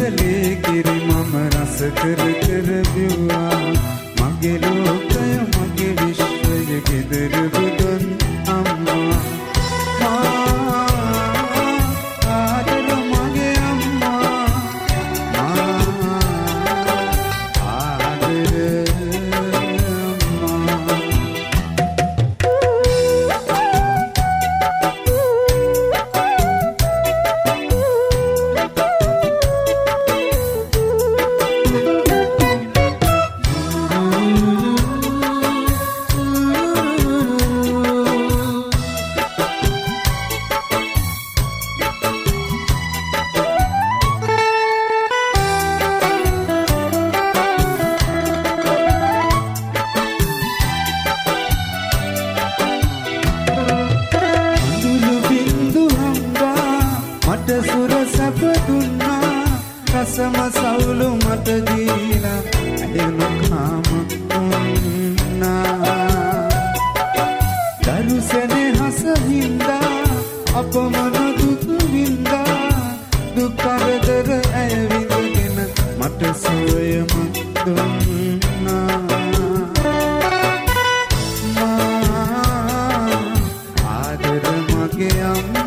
ආදරලේ කිරි මම රස කර කර බිව්වා මගේ ලෝකය මගේ විශ්වය ගෙදර බුදුන් අම්මා ආදර මගේ අම්මා ආදර සුර සැප දුන්නා රසම සවුලු මට දීලා ඇදෙනු කාම උන්නා දරුසනේ හස හින්දා අපමණ දුක් වින්දා දුක් කරදර ඇය විඳගෙන මට සොයම දුන්නා ආදර මගේ අම්මා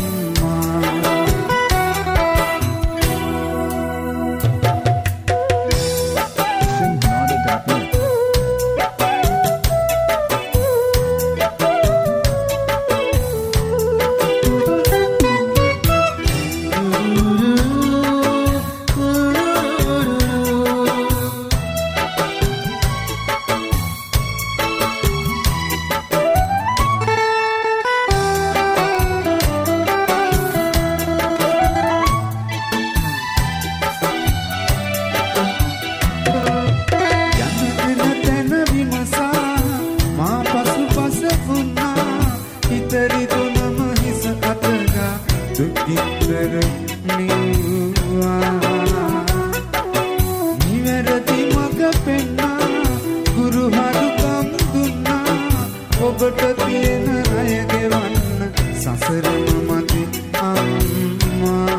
නිවැරදි මඟ පෙන්නා ගුරු හරුකම් දුන්නා ඔබට තියෙන අය ගෙවන්න සසරම මදි අම්මා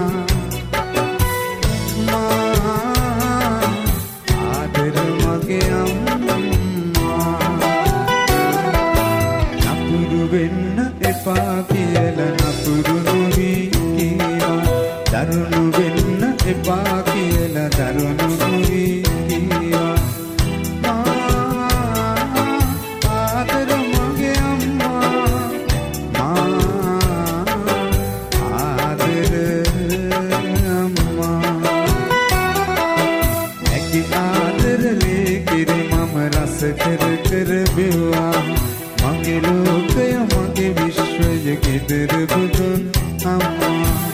ආදර මගේ අම්මා නපුරු වෙන්න එපා කියලා නපුරු නොවී දරුණු වෙන්න එපා කියලා දරුණු නොවී කීවා ආදර මගේ අම්මා ආදර අම්මා ඇකි ආදරලේ කිරි මම රස කර කර බිව්වා මගේ ලෝකය මගේ විශ්වය ගෙදර බුදුන් අම්මා